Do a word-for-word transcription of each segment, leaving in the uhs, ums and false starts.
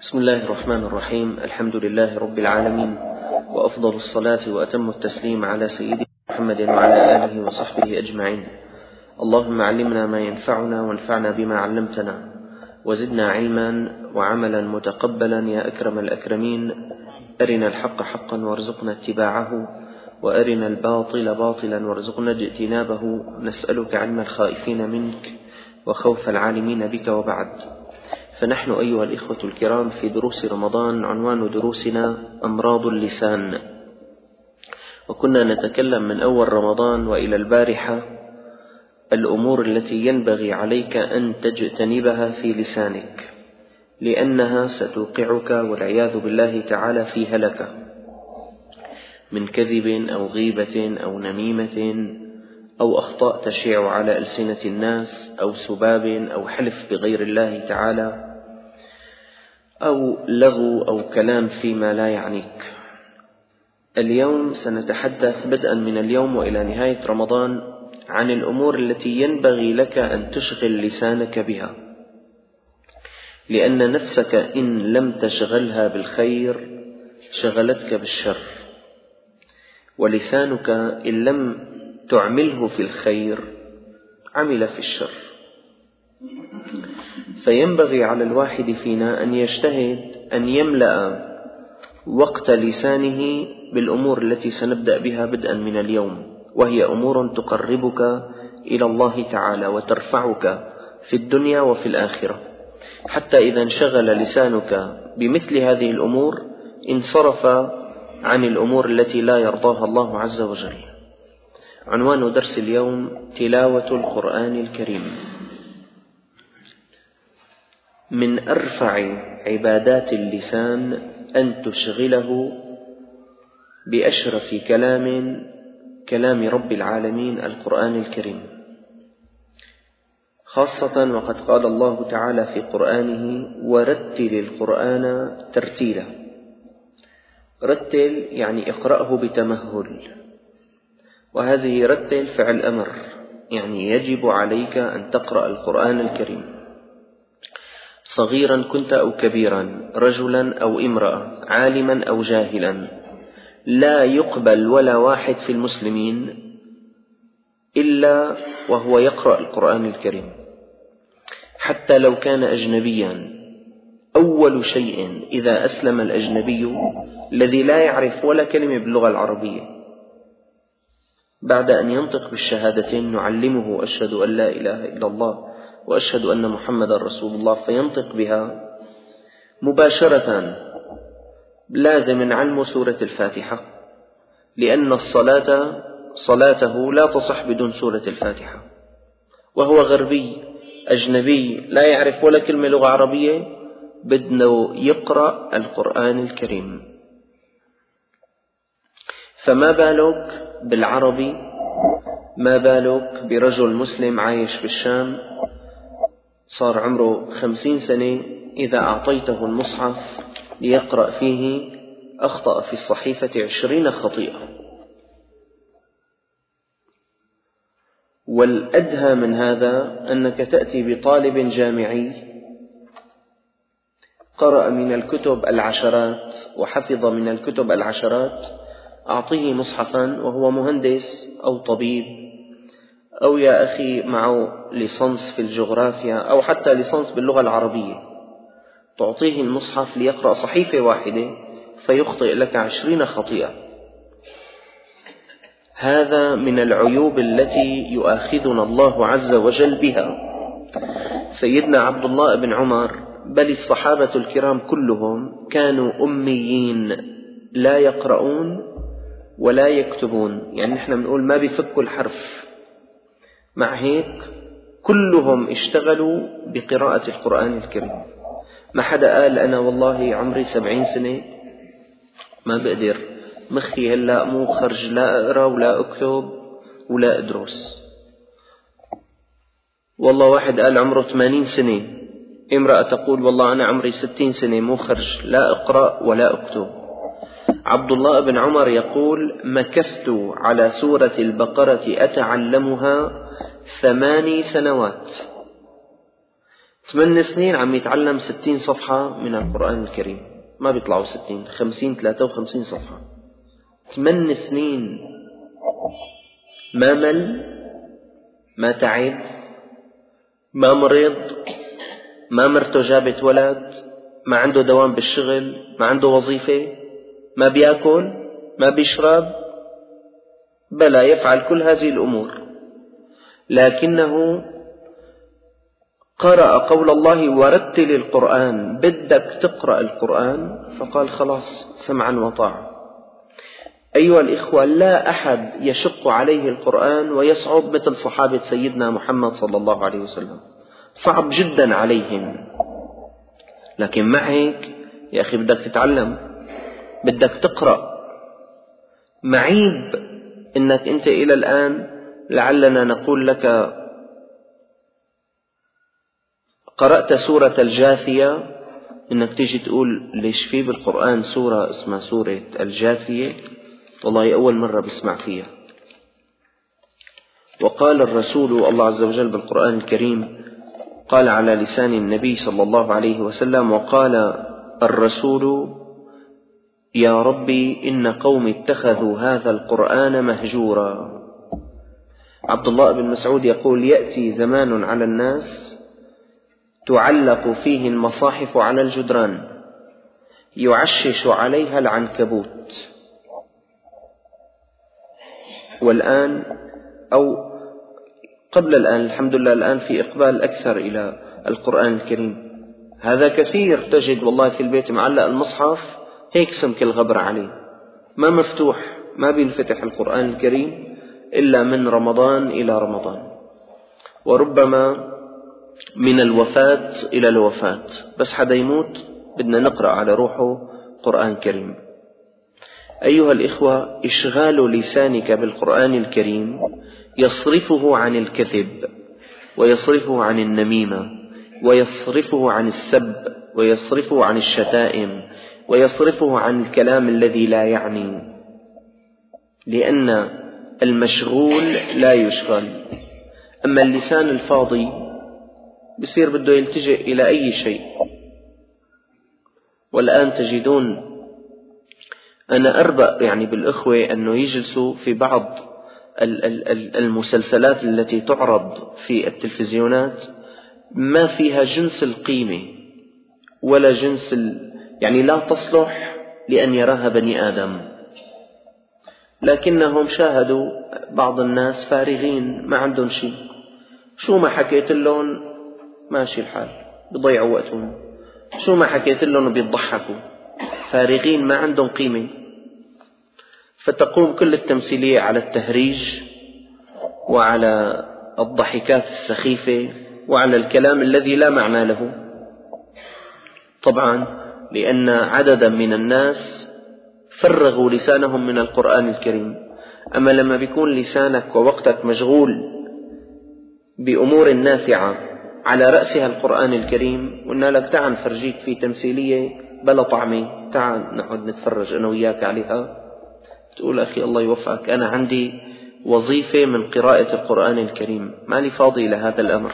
بسم الله الرحمن الرحيم. الحمد لله رب العالمين، وأفضل الصلاة وأتم التسليم على سيدنا محمد وعلى آله وصحبه أجمعين. اللهم علمنا ما ينفعنا وانفعنا بما علمتنا، وزدنا علما وعملا متقبلا يا أكرم الأكرمين. أرنا الحق حقا وارزقنا اتباعه، وأرنا الباطل باطلا وارزقنا اجتنابه. نسألك علم الخائفين منك وخوف العالمين بك. وبعد، فنحن أيها الإخوة الكرام في دروس رمضان. عنوان دروسنا أمراض اللسان، وكنا نتكلم من أول رمضان وإلى البارحة الأمور التي ينبغي عليك أن تجتنبها في لسانك، لأنها ستوقعك والعياذ بالله تعالى في هلكة من كذب أو غيبة أو نميمة أو أخطاء تشيع على ألسنة الناس أو سباب أو حلف بغير الله تعالى أو لغو أو كلام فيما لا يعنيك. اليوم سنتحدث بدءا من اليوم وإلى نهاية رمضان عن الأمور التي ينبغي لك أن تشغل لسانك بها، لأن نفسك إن لم تشغلها بالخير شغلتك بالشر، ولسانك إن لم تعمله في الخير عمل في الشر. فينبغي على الواحد فينا أن يجتهد أن يملأ وقت لسانه بالأمور التي سنبدأ بها بدءا من اليوم، وهي أمور تقربك إلى الله تعالى وترفعك في الدنيا وفي الآخرة، حتى إذا انشغل لسانك بمثل هذه الأمور انصرف عن الأمور التي لا يرضاها الله عز وجل. عنوان درس اليوم تلاوة القرآن الكريم. من أرفع عبادات اللسان أن تشغله بأشرف كلام كلام رب العالمين القرآن الكريم، خاصة وقد قال الله تعالى في قرآنه: ورتل القرآن ترتيلا. رتل يعني اقرأه بتمهل، وهذه رتل فعل أمر، يعني يجب عليك أن تقرأ القرآن الكريم، صغيرا كنت أو كبيرا، رجلا أو امرأة، عالما أو جاهلا. لا يقبل ولا واحد في المسلمين إلا وهو يقرأ القرآن الكريم، حتى لو كان أجنبيا. أول شيء إذا أسلم الأجنبي الذي لا يعرف ولا كلمة باللغة العربية، بعد أن ينطق بالشهادتين نعلمه: أشهد أن لا إله إلا الله وأشهد أن محمدا رسول الله، فينطق بها مباشرة. لازم نعلمه سورة الفاتحة، لأن الصلاة صلاته لا تصح بدون سورة الفاتحة. وهو غربي أجنبي لا يعرف ولا كلمة لغة عربية، بدنا يقرأ القرآن الكريم. فما بالك بالعربي، ما بالك برجل مسلم عايش في الشام صار عمره خمسين سنة، إذا أعطيته المصحف ليقرأ فيه أخطأ في الصحيفة عشرين خطيئة. والأدهى من هذا أنك تأتي بطالب جامعي قرأ من الكتب العشرات وحفظ من الكتب العشرات، أعطيه مصحفا وهو مهندس أو طبيب أو يا أخي معه ليسانس في الجغرافيا أو حتى ليسانس باللغة العربية، تعطيه المصحف ليقرأ صحيفة واحدة فيخطئ لك عشرين خطيئة. هذا من العيوب التي يؤاخذنا الله عز وجل بها. سيدنا عبد الله بن عمر بل الصحابة الكرام كلهم كانوا أميين، لا يقرؤون ولا يكتبون، يعني نحن بنقول ما بيفكوا الحرف. مع هيك كلهم اشتغلوا بقراءة القرآن الكريم. ما حدا قال أنا والله عمري سبعين سنة ما بقدر، مخي هلأ مو خرج لا أقرأ ولا أكتب ولا أدرس. والله واحد قال عمره ثمانين سنة، امرأة تقول والله أنا عمري ستين سنة مو خرج لا أقرأ ولا أكتب. عبد الله بن عمر يقول: مكثت على سورة البقرة أتعلمها ثماني سنوات. ثمان سنين عم يتعلم ستين صفحة من القرآن الكريم، ما بيطلعوا ستين، خمسين، ثلاثة وخمسين صفحة. ثمان سنين ما مل، ما تعب، ما مريض، ما مرته جابت ولد، ما عنده دوام بالشغل، ما عنده وظيفة، ما بيأكل، ما بيشرب، بلا يفعل كل هذه الأمور، لكنه قرأ قول الله ورتل القرآن، بدك تقرأ القرآن، فقال خلاص سمعا وطاعة. أيها الإخوة، لا أحد يشق عليه القرآن ويصعب مثل صحابة سيدنا محمد صلى الله عليه وسلم، صعب جدا عليهم، لكن مع هيك يا أخي بدك تتعلم، بدك تقرأ. معيب إنك أنت إلى الآن لعلنا نقول لك قرأت سورة الجاثية، إنك تيجي تقول ليش في بالقرآن سورة اسمها سورة الجاثية؟ والله أول مرة بسمع فيها. وقال الرسول الله عز وجل بالقرآن الكريم، قال على لسان النبي صلى الله عليه وسلم، وقال الرسول يا ربي إن قوم اتخذوا هذا القرآن مهجورا. عبد الله بن مسعود يقول يأتي زمان على الناس تعلق فيه المصاحف على الجدران يعشش عليها العنكبوت. والآن أو قبل الآن الحمد لله الآن في إقبال أكثر إلى القرآن الكريم، هذا كثير، تجد والله في البيت معلق المصحف هيك سمك الغبر عليه، ما مفتوح، ما بينفتح القرآن الكريم إلا من رمضان إلى رمضان، وربما من الوفاة إلى الوفاة، بس حدا يموت بدنا نقرأ على روحه قرآن كريم. أيها الإخوة، إشغال لسانك بالقرآن الكريم يصرفه عن الكذب، ويصرفه عن النميمة، ويصرفه عن السب، ويصرفه عن الشتائم، ويصرفه عن الكلام الذي لا يعني، لأن المشغول لا يشغل. أما اللسان الفاضي بصير بده يلتجئ إلى أي شيء. والآن تجدون أنا أربأ يعني بالإخوة أنه يجلسوا في بعض المسلسلات التي تعرض في التلفزيونات ما فيها جنس القيمة ولا جنس يعني لا تصلح لأن يراها بني آدم، لكنهم شاهدوا بعض الناس فارغين ما عندهم شيء، شو ما حكيت لهم ماشي الحال، بيضيعوا وقتهم، شو ما حكيت لهم بيضحكوا، فارغين ما عندهم قيمة. فتقوم كل التمثيلية على التهريج وعلى الضحكات السخيفة وعلى الكلام الذي لا معنى له، طبعا لأن عددا من الناس فرغوا لسانهم من القرآن الكريم. أما لما بيكون لسانك ووقتك مشغول بأمور نافعة على رأسها القرآن الكريم، قلنا لك تعال نفرجيك في تمثيلية بلا طعمة، تعال نقعد نتفرج أنا وياك عليها، تقول أخي الله يوفقك أنا عندي وظيفة من قراءة القرآن الكريم، ماني فاضي لهذا الأمر.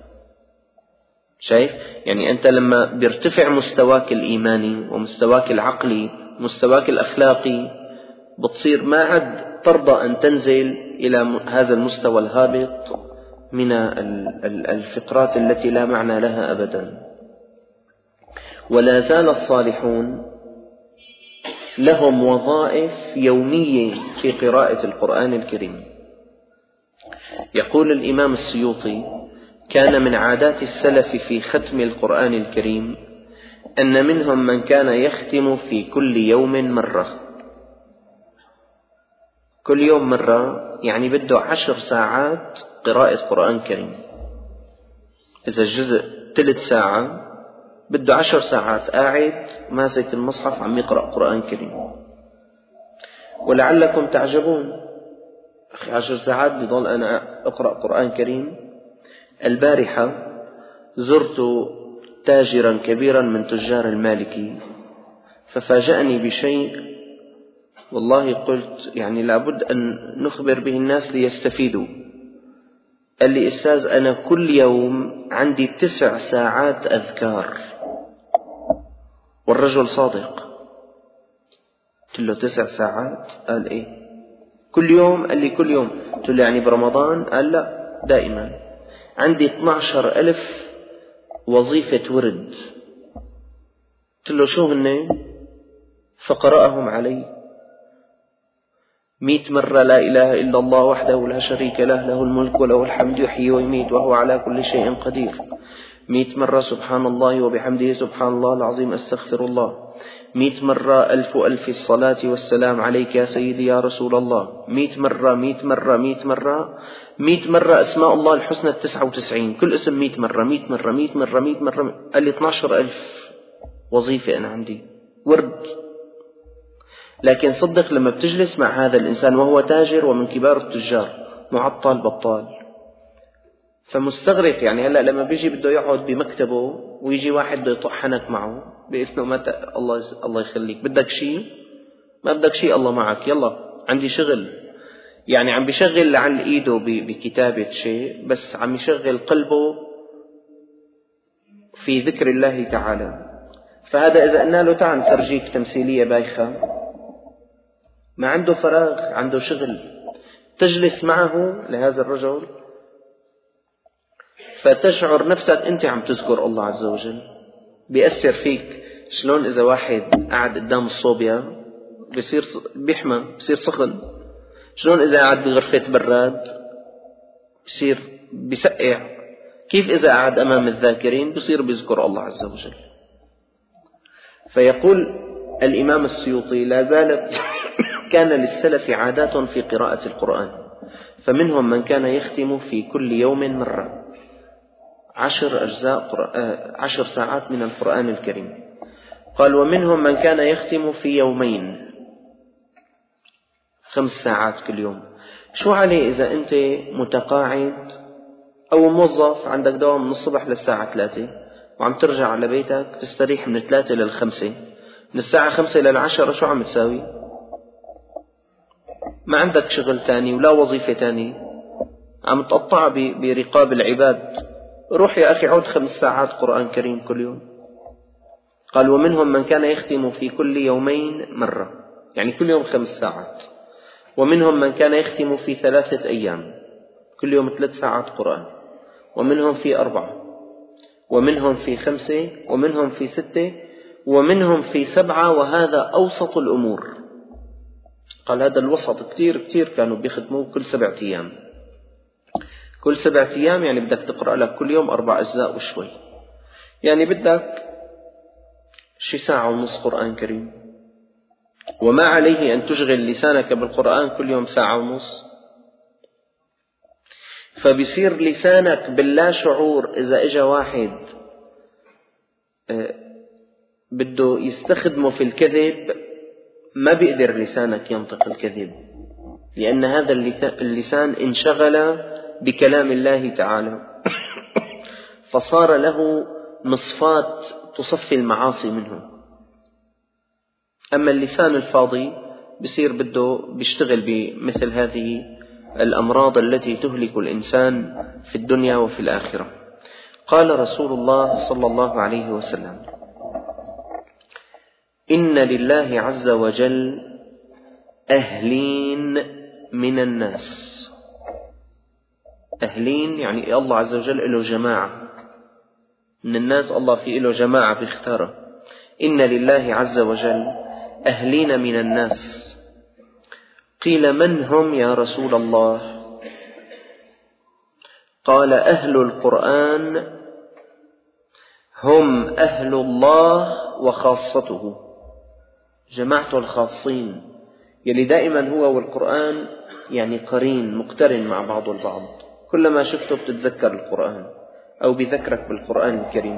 شايف؟ يعني أنت لما بيرتفع مستواك الإيماني ومستواك العقلي ومستواك الأخلاقي بتصير ما عد ترضى أن تنزل إلى هذا المستوى الهابط من الفقرات التي لا معنى لها أبدا. ولا زال الصالحون لهم وظائف يومية في قراءة القرآن الكريم. يقول الإمام السيوطي كان من عادات السلف في ختم القرآن الكريم أن منهم من كان يختم في كل يوم مرة، كل يوم مرة يعني بده عشر ساعات قراءة قرآن كريم. إذا الجزء ثلث ساعة بده عشر ساعات قاعد ماسك المصحف عم يقرأ قرآن كريم. ولعلكم تعجبون، أخي عشر ساعات بضل أنا أقرأ قرآن كريم. البارحة زرت تاجرا كبيرا من تجار المالكي ففاجأني بشيء والله قلت يعني لابد أن نخبر به الناس ليستفيدوا. قال لي أستاذ أنا كل يوم عندي تسع ساعات أذكار. والرجل صادق. قلت له تسع ساعات؟ قال إيه كل يوم؟ قال لي كل يوم. قلت له يعني برمضان؟ قال لا دائما. عندي اثني عشر ألف وظيفة ورد. قلت له شو هن؟ فقرأهم علي مئة مرة: لا إله إلا الله وحده لا شريك له، له الملك وله الحمد يحيي ويميت وهو على كل شيء قدير. مئة مرة: سبحان الله وبحمده سبحان الله العظيم أستغفر الله. مئة مرة: ألف ألف الصلاة والسلام عليك يا سيدي يا رسول الله. مئة مرة مئة مرة مئة مرة مئة مرة أسماء الله الحسنى التسعة وتسعين، كل اسم مئة مرة مئة مرة مئة مرة مئة مرة. قال لي اثني عشر ألف وظيفة أنا عندي ورد. لكن صدق لما بتجلس مع هذا الإنسان وهو تاجر ومن كبار التجار معطل بطال، فمستغرق. يعني هلأ لما بيجي بده يقعد بمكتبه ويجي واحد بده يطحنك معه بإذنه متى الله الله يخليك بدك شيء ما بدك شيء الله معك يلا عندي شغل. يعني عم بيشغل على إيده بكتابة شيء، بس عم يشغل قلبه في ذكر الله تعالى. فهذا إذا قلنا له تعال نفرجيك تمثيلية بايخة، ما عنده فراغ، عنده شغل. تجلس معه لهذا الرجل فتشعر نفسك أنت عم تذكر الله عز وجل، بيأثر فيك. شلون إذا واحد قاعد قدام الصوبيا بيصير بيحمى بيصير سخن، شلون إذا قاعد بغرفة براد بيصير بيسقع، كيف إذا قاعد أمام الذاكرين بيصير بيذكر الله عز وجل. فيقول الإمام السيوطي: لا زالت كان للسلف عادات في قراءة القرآن، فمنهم من كان يختم في كل يوم مرة عشر أجزاء عشر ساعات من القرآن الكريم. قال: ومنهم من كان يختم في يومين خمس ساعات كل يوم. شو عليه إذا أنت متقاعد أو موظف عندك دوام من الصبح للساعة ثلاثة وعم ترجع على بيتك تستريح من ثلاثة للخمسة، من الساعة خمسة للعشرة شو عم تساوي؟ ما عندك شغل تاني ولا وظيفة تاني، عم تقطع برقاب العباد. روح يا أخي عود خمس ساعات قرآن كريم كل يوم. قال: ومنهم من كان يختم في كل يومين مرة، يعني كل يوم خمس ساعات. ومنهم من كان يختم في ثلاثة أيام، كل يوم ثلاث ساعات قرآن. ومنهم في أربعة، ومنهم في خمسة، ومنهم في ستة، ومنهم في سبعة، وهذا أوسط الأمور. قال هذا الوسط كتير كتير كانوا بيختموا كل سبعة أيام. كل سبعة أيام يعني بدك تقرأ لك كل يوم أربع أجزاء وشوي، يعني بدك شي ساعة ونص قرآن كريم، وما عليه أن تشغل لسانك بالقرآن كل يوم ساعة ونص. فبيصير لسانك باللا شعور إذا إجا واحد بده يستخدمه في الكذب ما بيقدر لسانك ينطق الكذب، لأن هذا اللسان انشغل بكلام الله تعالى فصار له مصفات تصفي المعاصي منه. أما اللسان الفاضي بصير بده بيشتغل بمثل هذه الأمراض التي تهلك الإنسان في الدنيا وفي الآخرة. قال رسول الله صلى الله عليه وسلم: إن لله عز وجل أهلين من الناس. أهلين يعني الله عز وجل له جماعة من الناس، الله في له جماعة بيختاره. إن لله عز وجل أهلين من الناس. قيل: من هم يا رسول الله؟ قال: أهل القرآن هم أهل الله وخاصته، جماعته الخاصين، يلي دائما هو والقرآن يعني قرين مقترن مع بعض البعض، كلما شفته بتتذكر القرآن أو بذكرك بالقرآن الكريم.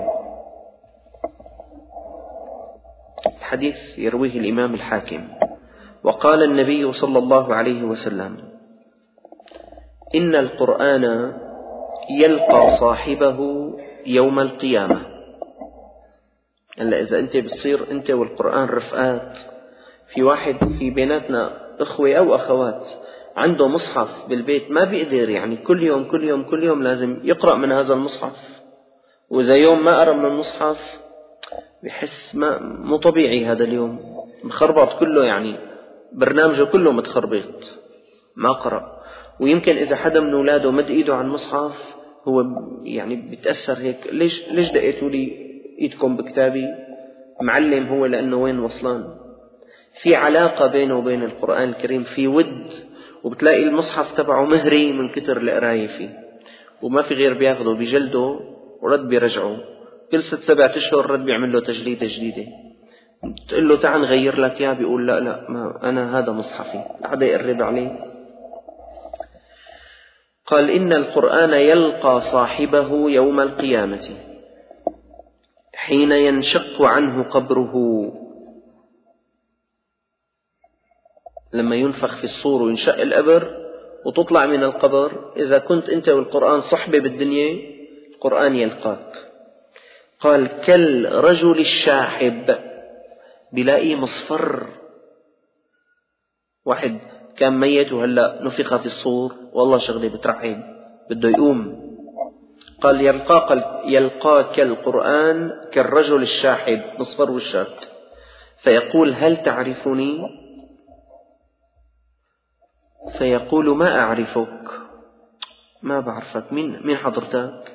الحديث يرويه الإمام الحاكم. وقال النبي صلى الله عليه وسلم: إن القرآن يلقى صاحبه يوم القيامة. هلا إذا أنت بتصير أنت والقرآن رفقات، في واحد في بيناتنا إخوة أو أخوات عنده مصحف بالبيت ما بيقدر يعني كل يوم كل يوم كل يوم لازم يقرأ من هذا المصحف، وإذا يوم ما قرأ من المصحف بحس ما مو طبيعي، هذا اليوم مخربط كله، يعني برنامجه كله متخربط ما قرأ. ويمكن إذا حدا من أولاده مد إيده على المصحف هو يعني بيتأثر هيك، ليش ليش دقيتوا لي إيدكم بكتابي؟ معلم هو لأنه وين وصلان، في علاقة بينه وبين القرآن الكريم، في ود، وبتلاقي المصحف تبعه مهري من كتر القراية فيه، وما في غير بياخده بجلده ورد بيرجعه كل ست سبعة أشهر، رد بيعمل له تجليدة جديدة. تقول له تعال نغير لك يا بيقول لا لا ما أنا هذا مصحفي، حدا يقرب عليه. قال إن القرآن يلقى صاحبه يوم القيامة حين ينشق عنه قبره، لما ينفخ في الصور وينشق القبر وتطلع من القبر، إذا كنت أنت والقرآن صحبة بالدنيا القرآن يلقاك. قال كالرجل الشاحب، بلاقي مصفر، واحد كان ميت وهلأ نفخ في الصور والله شغلة بترعب بده يقوم. قال يلقاك, يلقاك القرآن كالرجل الشاحب مصفر وشك، فيقول هل تعرفني؟ فيقول ما أعرفك، ما بعرفك، مين مين حضرتك؟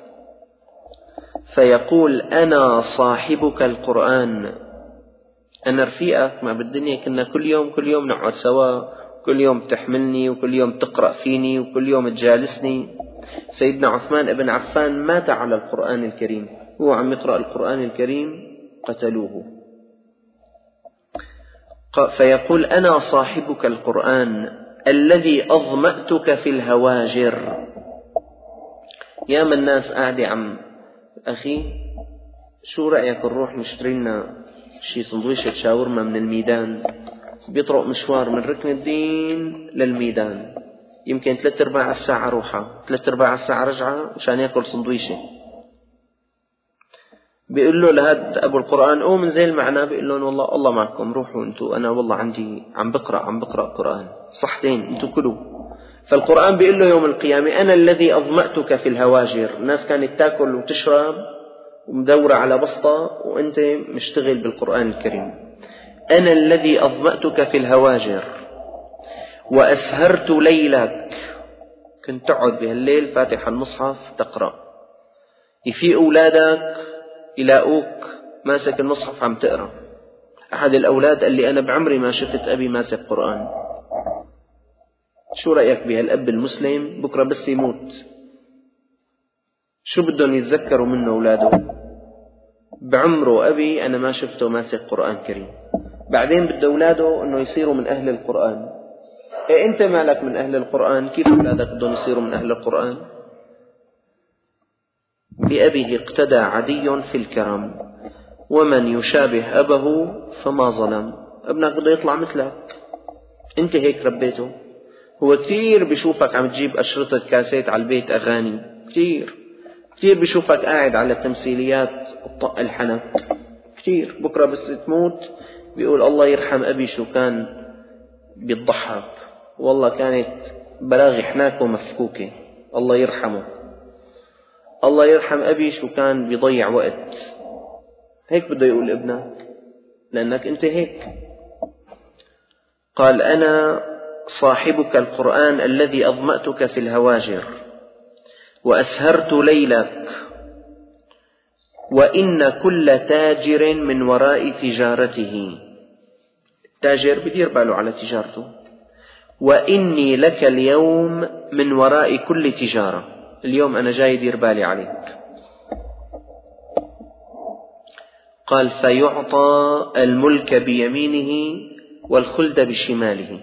فيقول أنا صاحبك القرآن، أنا رفيقك، ما بالدنيا كنا كل يوم كل يوم نقعد سوا، كل يوم تحملني وكل يوم تقرأ فيني وكل يوم تجالسني. سيدنا عثمان ابن عفان مات على القرآن الكريم، هو عم يقرأ القرآن الكريم قتلوه. فيقول أنا صاحبك القرآن الذي أظمأتك في الهواجر. يا من الناس قاعدة عم أخي شو رأيك نروح نشتري لنا شي سندويشة شاورما من الميدان، بيطرق مشوار من ركن الدين للميدان، يمكن ثلاث ارباع الساعة روحة ثلاث ارباع الساعة رجعة مشان يأكل سندويشة. بيقول له لهاد أبو القرآن أو من زي المعنى، بيقول لهم والله الله معكم، روحوا أنتوا، أنا والله عندي عم بقرأ عم بقرأ قرآن صحتين، أنتوا كلوا. فالقرآن بيقول له يوم القيامة أنا الذي أظمأتك في الهواجر، الناس كانت تأكل وتشرب ومدورة على بسطة وأنت مشتغل بالقرآن الكريم. أنا الذي أظمأتك في الهواجر وأسهرت ليلك، كنت تقعد بهالليل فاتح المصحف تقرأ، يفيق أولادك يلاقوك ماسك المصحف عم تقرأ. أحد الأولاد قال لي أنا بعمري ما شفت أبي ماسك قرآن. شو رأيك بهالأب المسلم؟ بكرة بس يموت شو بدهم يتذكروا منه أولاده؟ بعمره أبي أنا ما شفته ماسك قرآن كريم. بعدين بده أولاده أنه يصيروا من أهل القرآن. إيه أنت مالك من أهل القرآن؟ كيف أولادك بدهم يصيروا من أهل القرآن؟ بأبيه اقتدى عدي في الكرم ومن يشابه أبه فما ظلم. ابنك بده يطلع مثلك، أنت هيك ربيته. هو كثير بيشوفك عم تجيب أشرطة كاسيت على البيت أغاني، كثير كثير بيشوفك قاعد على تمثيليات الطق الحنك، كثير. بكرة بس تموت بيقول الله يرحم أبي شو كان بيضحك، والله كانت براغي حناكه مفكوكة، الله يرحمه. الله يرحم أبي شو كان بيضيع وقت. هيك بده يقول ابنك لأنك أنت هيك. قال أنا صاحبك القرآن الذي أظمأتك في الهواجر وأسهرت ليلك، وإن كل تاجر من وراء تجارته، تاجر بدير باله على تجارته، وإني لك اليوم من وراء كل تجارة، اليوم أنا جاي دير بالي عليك. قال فيعطى الملك بيمينه والخلد بشماله،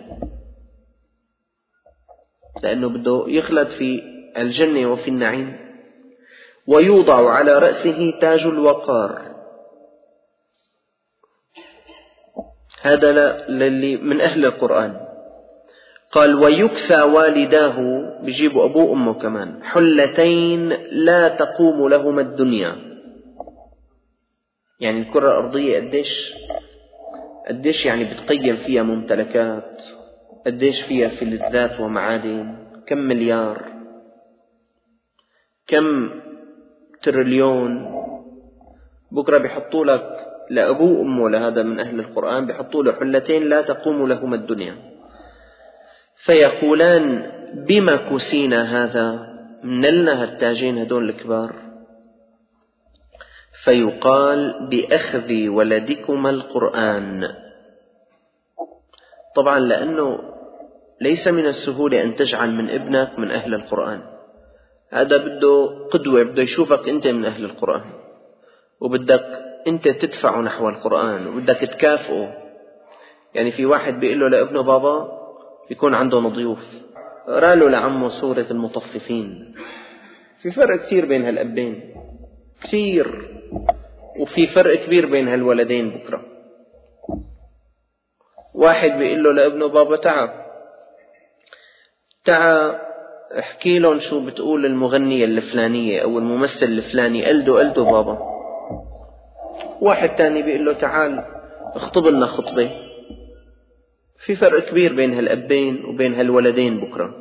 لأنه بده يخلد في الجنة وفي النعيم. ويوضع على رأسه تاج الوقار، هذا للي من أهل القرآن. قال ويكسى والداه، بيجيبوا أبوه أمه كمان، حلتين لا تقوم لهما الدنيا. يعني الكرة الأرضية قديش قديش يعني بتقيم فيها ممتلكات قديش فيها فلزات ومعادن، كم مليار، كم تريليون. بكرة بيحطوا لك لأبوه وأمه لهذا من أهل القرآن، بيحطوا له حلتين لا تقوم لهما الدنيا، فيقولان بما كسينا هذا، منلنا هالتاجين هدول الكبار، فيقال بأخذ ولدكما القرآن. طبعا لأنه ليس من السهولة أن تجعل من ابنك من أهل القرآن، هذا بده قدوة، بده يشوفك أنت من أهل القرآن، وبدك أنت تدفعه نحو القرآن، وبدك تكافئه. يعني في واحد بيقول له لابنه بابا، يكون عنده ضيوف، قرأ له لعمه سورة المطففين. في فرق كثير بين هالأبين، كثير، وفي فرق كبير بين هالولدين. بكرة واحد بيقول له لابنه بابا تعا تعا احكي لهم شو بتقول المغنية الفلانية أو الممثل الفلاني، قلدوا قلدوا بابا. واحد تاني بيقول له تعال اخطب لنا خطبة. في فرق كبير بين هالأبين وبين هالولدين بكرة.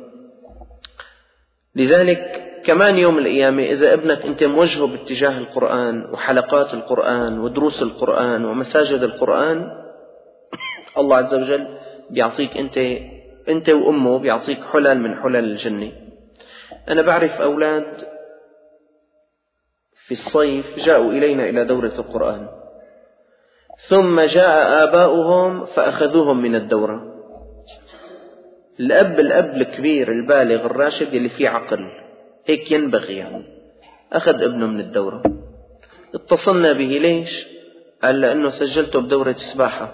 لذلك كمان يوم القيامة إذا ابنك أنت موجهه باتجاه القرآن وحلقات القرآن ودروس القرآن ومساجد القرآن، الله عز وجل بيعطيك أنت أنت وأمه، بيعطيك حلل من حلل الجنة. أنا بعرف أولاد في الصيف جاءوا إلينا إلى دورة القرآن، ثم جاء آباؤهم فأخذوهم من الدورة. الأب الأب الكبير البالغ الراشد اللي فيه عقل، هيك ينبغي، يعني أخذ ابنه من الدورة. اتصلنا به ليش؟ قال لأنه سجلته بدورة السباحة،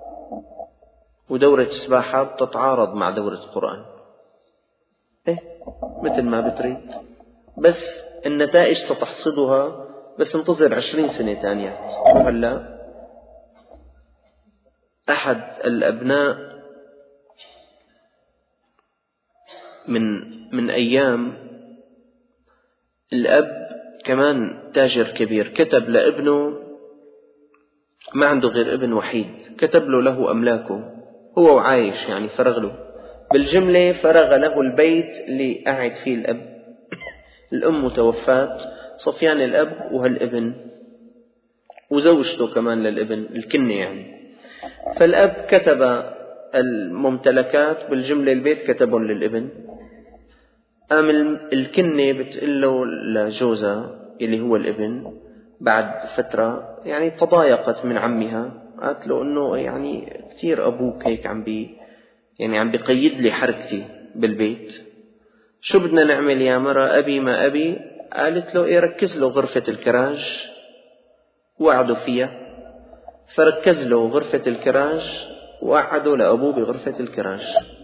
ودورة السباحة بتتعارض مع دورة القرآن. إيه مثل ما بتريد، بس النتائج ستحصدها، بس انتظر عشرين سنة تانية. وهلا أحد الأبناء من من أيام، الأب كمان تاجر كبير، كتب لابنه، ما عنده غير ابن وحيد، كتب له له أملاكه هو وعايش، يعني فرغ له بالجملة، فرغ له البيت اللي قاعد فيه الأب. الأم متوفاة، صفيان الأب وهالابن وزوجته كمان للابن الكنة يعني. فالأب كتب الممتلكات بالجملة، البيت كتبهم للابن. قام الكنة بتقول له لجوزها اللي هو الابن بعد فترة، يعني تضايقت من عمها، قالت له إنه يعني كثير أبوك هيك عم بي يعني عم بيقيد لي حركتي بالبيت، شو بدنا نعمل يا مرة؟ أبي ما أبي. قالت له إيه، ركز له غرفة الكراج، وقعدوا فيها. فركز له غرفة الكراج وقعدوا لأبوه بغرفة الكراج.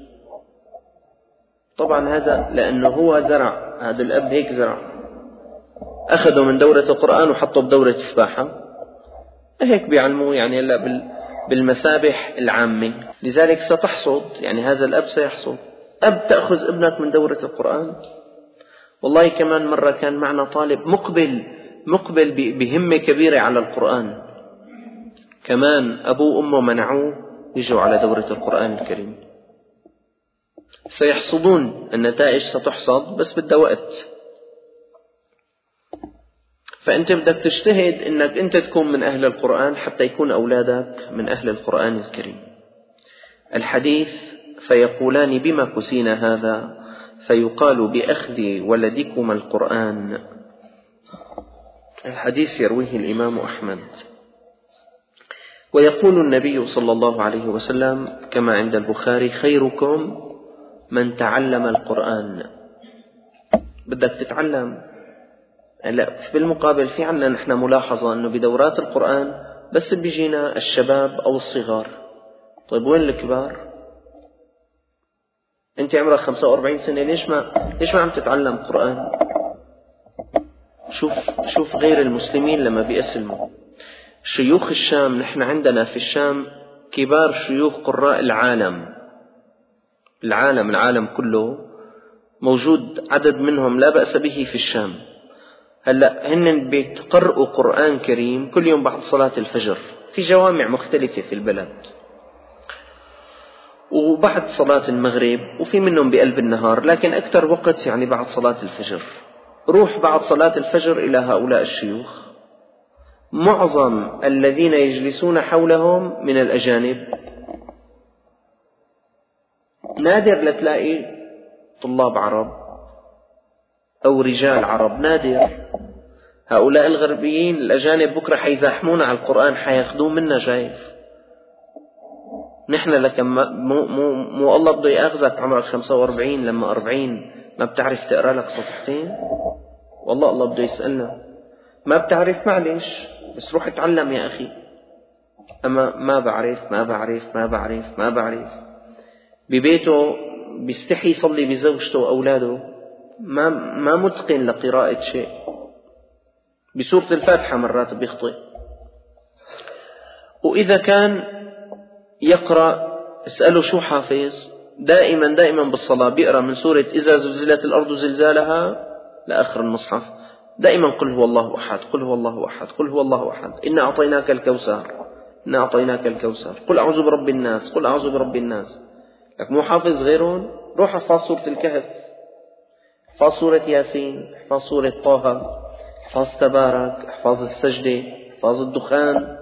طبعا هذا لأنه هو زرع، هذا الأب هيك زرع، أخذوا من دورة القرآن وحطوا بدورة السباحة، هيك بيعلموه يعني هلا بالمسابح العامة. لذلك ستحصد، يعني هذا الأب سيحصد. أب تأخذ ابنك من دورة القرآن. والله كمان مرة كان معنا طالب مقبل مقبل بهمة كبيرة على القرآن، كمان أبوه وأمه منعوه يجوا على دورة القرآن الكريم. سيحصدون، النتائج ستحصد، بس بدها وقت. فأنت بدك تجتهد أنك أنت تكون من أهل القرآن حتى يكون أولادك من أهل القرآن الكريم. الحديث فيقولان بما كسينا هذا، فيقال بأخذ ولدكما القرآن. الحديث يرويه الإمام أحمد. ويقول النبي صلى الله عليه وسلم كما عند البخاري: خيركم من تعلم القرآن. بدك تتعلم. لا، بالمقابل في عنا نحن ملاحظة أنه بدورات القرآن بس بيجينا الشباب أو الصغار. طيب وين الكبار؟ أنت عمرك خمسة وأربعين سنة، ليش ما ليش ما عم تتعلم قرآن؟ شوف شوف غير المسلمين لما بيأسلموا. شيوخ الشام، نحن عندنا في الشام كبار شيوخ قراء العالم، العالم العالم كله موجود عدد منهم لا بأس به في الشام. هلأ هن بيتقرأوا قرآن كريم كل يوم بعد صلاة الفجر في جوامع مختلفة في البلد. وبعد صلاة المغرب، وفي منهم بقلب النهار، لكن أكثر وقت يعني بعد صلاة الفجر. روح بعد صلاة الفجر إلى هؤلاء الشيوخ، معظم الذين يجلسون حولهم من الأجانب، نادر لتلاقي طلاب عرب أو رجال عرب، نادر. هؤلاء الغربيين الأجانب بكرة حيزاحمونا على القرآن، حياخدوه منا جايف. نحن لكن مو, مو, مو الله بده يأخذك عمرك خمسة وأربعين لما أربعين ما بتعرف تقرأ لك صفحتين؟ والله الله بده يسألنا. ما بتعرف معلش، بس روح اتعلم يا أخي. أما ما بعرف ما بعرف ما بعرف ما بعرف ببيته بيستحي يصلي بزوجته وأولاده، ما ما متقن لقراءة شيء. بسورة الفاتحة مرات بيخطئ. وإذا كان يقرأ اسأله شو حافظ، دائما دائما بالصلاة بيقرأ من سورة إذا زلزلت الأرض زلزالها لآخر المصحف، دائما قل هو الله أحد قل هو الله أحد قل هو الله أحد إنا أعطيناك الكوثر إنا أعطيناك الكوثر قل أعوذ برب الناس قل أعوذ برب الناس. لك مو حافظ غيرون؟ روح احفظ سورة الكهف، احفظ سورة ياسين، احفظ سورة طه، احفظ تبارك، احفظ السجدة، احفظ الدخان.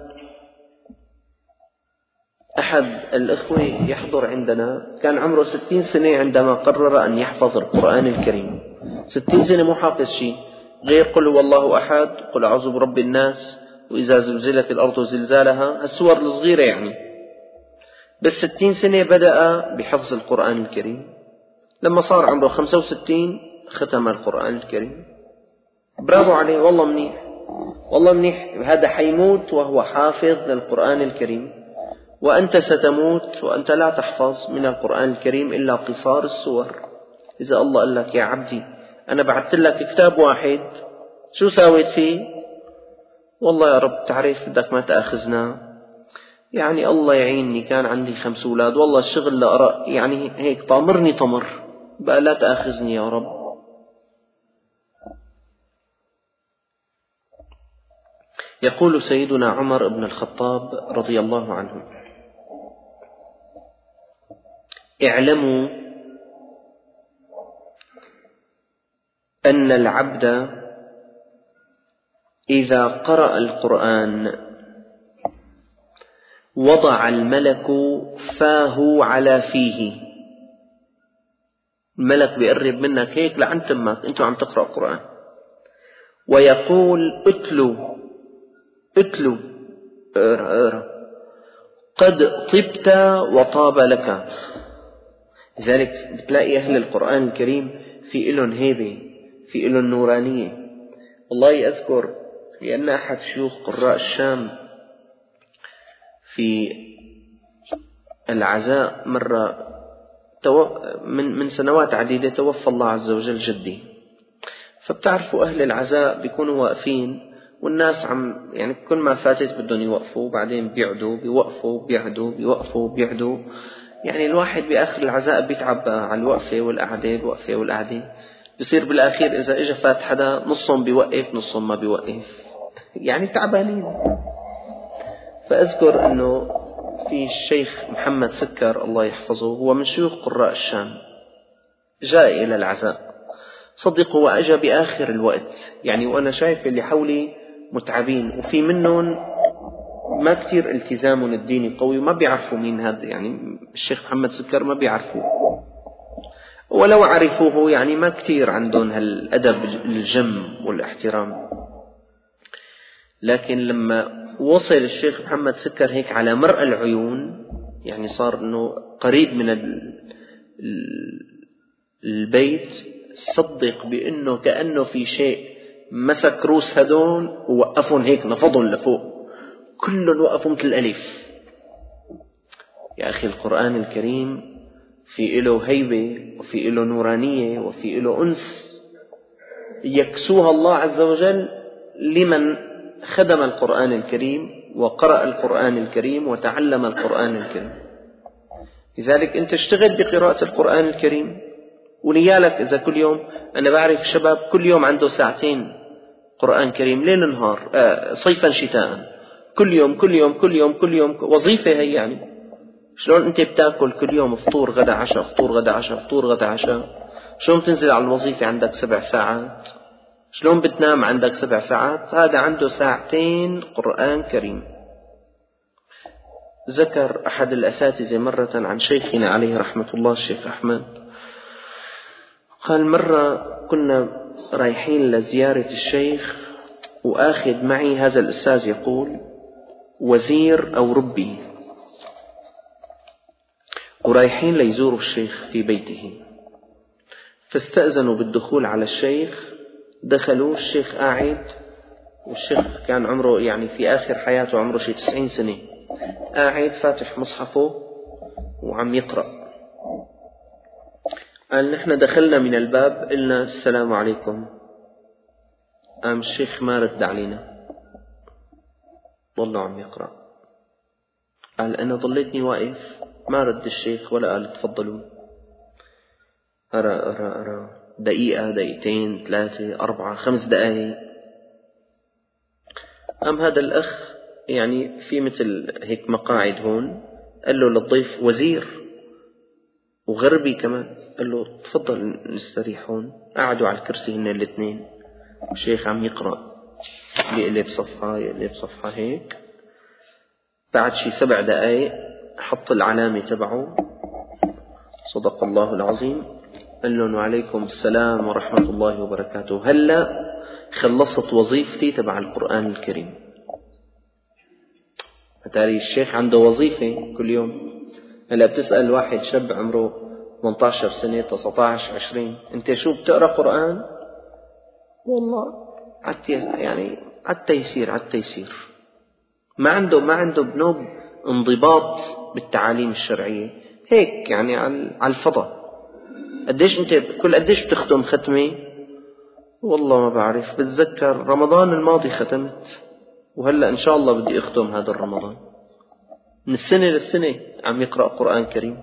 أحد الأخوة يحضر عندنا كان عمره ستين سنة عندما قرر أن يحفظ القرآن الكريم. ستين سنة مو حافظ شيء غير قل هو الله أحد قل أعوذ برب الناس وإذا زلزلت الأرض زلزالها، السور الصغيرة يعني. بس ستين سنة بدأ بحفظ القرآن الكريم، لما صار عمره خمسة وستين ختم القرآن الكريم. برافو عليه، والله منيح والله منيح. هذا حيموت وهو حافظ للقرآن الكريم، وأنت ستموت وأنت لا تحفظ من القرآن الكريم إلا قصار السور. إذا الله قال لك يا عبدي أنا بعثت لك كتاب واحد شو ساويت فيه؟ والله يا رب تعرف بدك ما تأخذنا، يعني الله يعيني كان عندي خمس أولاد، والله الشغل لأقرأ يعني هيك طامرني طمر، بقى لا تأخذني يا رب. يقول سيدنا عمر بن الخطاب رضي الله عنه: اعلموا أن العبد إذا قرأ القرآن وضع الملك فاه على فيه. الملك بيقرب منك هيك لعند تمك أنت عم تقرأ القرآن، ويقول اتلو اتلو اقرأ اقرأ قد طبت وطاب لك. لذلك بتلاقي أهل القرآن الكريم في إلهم هيبة، في إلهم نورانية. والله أذكر لأن أحد شيوخ قراء الشام في العزاء مرة من من سنوات عديدة توفى الله عز وجل جدي. فبتعرفوا أهل العزاء بيكونوا واقفين والناس عم يعني كل ما فاتت بدهم يوقفوا، بعدين بيعدوا بيوقفوا بيعدوا بيوقفوا بيعدوا. يعني الواحد بآخر العزاء بيتعب على الوقفة والقعدة الوقفة والقعدة، بصير بالآخير إذا إجا فات حدا نصهم بيوقف نصهم ما بيوقف، يعني تعبانين. فأذكر أنه في الشيخ محمد سكر الله يحفظه، هو من شيوخ قراء الشام، جاء إلى العزاء. صدقوا وأجا بآخر الوقت يعني، وأنا شايف اللي حولي متعبين، وفي منهم ما كتير التزامهم الديني قوي وما بيعرفوا مين هذا، يعني الشيخ محمد سكر ما بيعرفوه، ولو عرفوه يعني ما كتير عندهم هالأدب الجم والاحترام. لكن لما وصل الشيخ محمد سكر هيك على مرأى العيون، يعني صار انه قريب من البيت، صدق بانه كأنه في شيء مسك روس هدول ووقفهم هيك نفضهم لفوق، كلهم وقفوا مثل الألف. يا أخي القرآن الكريم في له هيبة وفي له نورانية وفي له أنس يكسوها الله عز وجل لمن خدم القرآن الكريم وقرأ القرآن الكريم وتعلم القرآن الكريم. لذلك أنت اشتغل بقراءة القرآن الكريم، ونيالك إذا كل يوم، أنا بعرف شباب كل يوم عنده ساعتين قرآن كريم ليل نهار، آه صيفا شتاء، كل يوم كل يوم كل يوم كل يوم، وظيفة هي يعني. شلون أنت بتاكل كل يوم فطور غدا عشاء فطور غدا عشاء فطور غدا عشاء؟ شلون بتنزل على الوظيفة عندك سبع ساعات؟ شلون بتنام عندك سبع ساعات؟ هذا عنده ساعتين قرآن كريم. ذكر أحد الأساتذة مرة عن شيخنا عليه رحمة الله الشيخ أحمد، قال مرة كنا رايحين لزيارة الشيخ وآخذ معي هذا الأستاذ يقول وزير أو ربي، ورايحين ليزوروا الشيخ في بيته، فاستأذنوا بالدخول على الشيخ. دخلوا، الشيخ قاعد، والشيخ كان عمره يعني في آخر حياته عمره شيء تسعين سنة، قاعد فاتح مصحفه وعم يقرأ. قال نحن دخلنا من الباب قلنا السلام عليكم، قام الشيخ ما رد علينا، ضلوا عم يقرأ. قال أنا ضليتني واقف، ما رد الشيخ ولا قال تفضلوا. أرى أرى أرى دقيقة دقيقتين ثلاثة أربعة خمس دقائق، قام هذا الأخ يعني في مثل هيك مقاعد هون، قال له للضيف وزير وغربي كمان، قال له تفضل نستريح هون. قعدوا على الكرسي هن الاثنين، الشيخ عم يقرأ، يقلب صفحة يقلب صفحة هيك. بعد شي سبع دقائق حط العلامة تبعه، صدق الله العظيم، قال لهم وعليكم السلام ورحمة الله وبركاته، هلأ خلصت وظيفتي تبع القرآن الكريم. أتاري الشيخ عنده وظيفة كل يوم. هلأ بتسأل واحد شاب عمره ثمانية عشر سنة تسعة عشر عشرين، أنت شو بتقرأ قرآن؟ والله يعني عالتيسير عالتيسير، ما عنده ما عنده بنوب انضباط بالتعاليم الشرعية، هيك يعني على الفضاء. قديش أنت كل قديش بتختم ختمة؟ والله ما بعرف، بتذكر رمضان الماضي ختمت، وهلأ إن شاء الله بدي أختم هذا الرمضان. من السنة للسنة عم يقرأ قرآن كريم.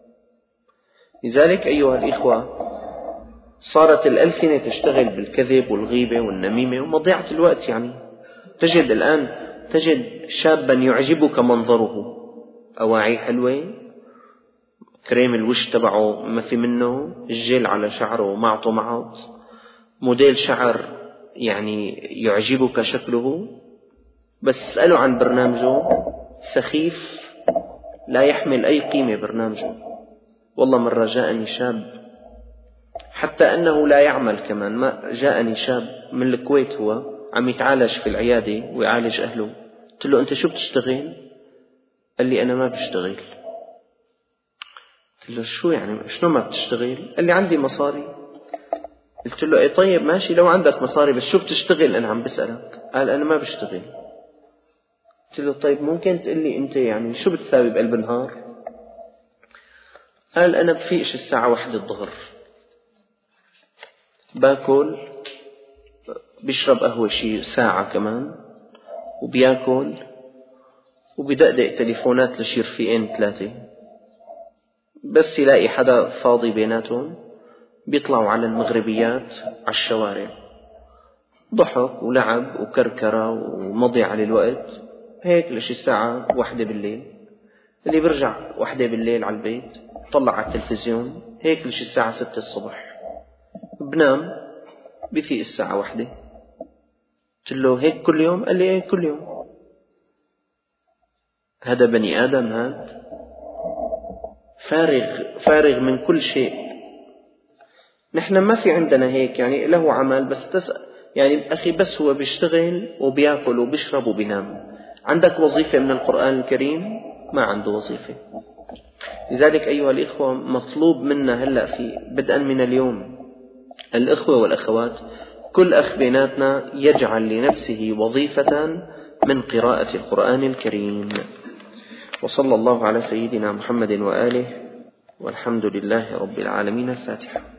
لذلك أيها الإخوة صارت الألسنة تشتغل بالكذب والغيبة والنميمة ومضيعة الوقت. يعني تجد الآن تجد شابا يعجبك منظره، أواعي حلوة، كريم الوش تبعه ما في منه، الجيل على شعره معطو معط، موديل شعر يعني يعجبك شكله، بس اسأله عن برنامجه سخيف لا يحمل أي قيمة برنامجه. والله مرة جاءني شاب حتى أنه لا يعمل كمان، ما جاءني شاب من الكويت، هو عم يتعالج في العيادة ويعالج أهله. قلت له أنت شو بتشتغل؟ قال لي أنا ما بشتغل. قلت له شو يعني شنو ما بتشتغل؟ قال لي عندي مصاري. قلت له اي طيب ماشي لو عندك مصاري، بس شو بتشتغل؟ أنا عم بسألك. قال أنا ما بشتغل. قلت له طيب ممكن تقول لي أنت يعني شو بتساوي بقلب النهار؟ قال أنا بفيقش الساعة واحدة الظهر، باكل بيشرب قهوة شي ساعة كمان، وبياكل وبدقدق تليفونات لشي رفيقين ثلاثة، بس يلاقي حدا فاضي بيناتهم بيطلعوا على المغربيات على الشوارع، ضحك ولعب وكركرة ومضي على الوقت هيك لشي الساعة واحدة بالليل. اللي برجع واحدة بالليل على البيت طلع على التلفزيون هيك لشي الساعة ستة الصبح، بنام بفيق الساعة واحدة. قلت له هيك كل يوم؟ قال لي ايه كل يوم. هذا بني آدم؟ هذا فارغ فارغ من كل شيء. نحن ما في عندنا هيك يعني له عمل، بس تسأل يعني أخي بس هو بيشتغل وبياكل وبيشرب وبينام. عندك وظيفة من القرآن الكريم؟ ما عنده وظيفة. لذلك أيها الإخوة مطلوب منا هلأ في بدءا من اليوم الإخوة والأخوات كل أخ بيناتنا يجعل لنفسه وظيفة من قراءة القرآن الكريم. وصلى الله على سيدنا محمد وآله، والحمد لله رب العالمين. الفاتحة.